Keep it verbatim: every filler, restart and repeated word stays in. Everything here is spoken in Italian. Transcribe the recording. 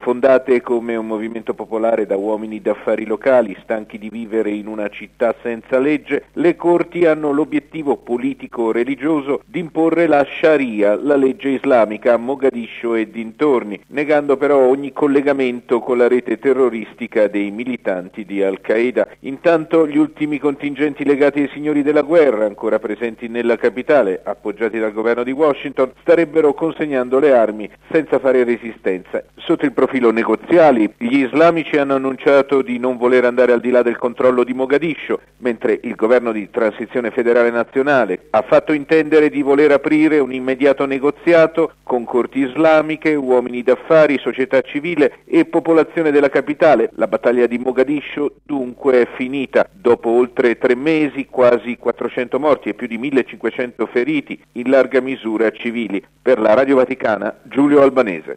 Fondate come un movimento popolare da uomini d'affari locali, stanchi di vivere in una città senza legge, le corti hanno l'obiettivo politico-religioso di imporre la Sharia, la legge islamica, a Mogadiscio e dintorni, negando però ogni collegamento con la rete terroristica dei militanti di Al-Qaeda. Intanto gli ultimi contingenti legati ai signori della guerra, ancora presenti nella capitale, appoggiati dal governo di Washington, starebbero consegnando le armi senza fare resistenza. Sotto il profilo negoziali, gli islamici hanno annunciato di non voler andare al di là del controllo di Mogadiscio, mentre il governo di transizione federale nazionale ha fatto intendere di voler aprire un immediato negoziato con corti islamiche, uomini d'affari, società civile e popolazione della capitale. La battaglia di Mogadiscio dunque è finita. Dopo oltre tre mesi, quasi quattrocento morti e più di millecinquecento feriti, in larga misura civili. Per la Radio Vaticana, Giulio Albanese.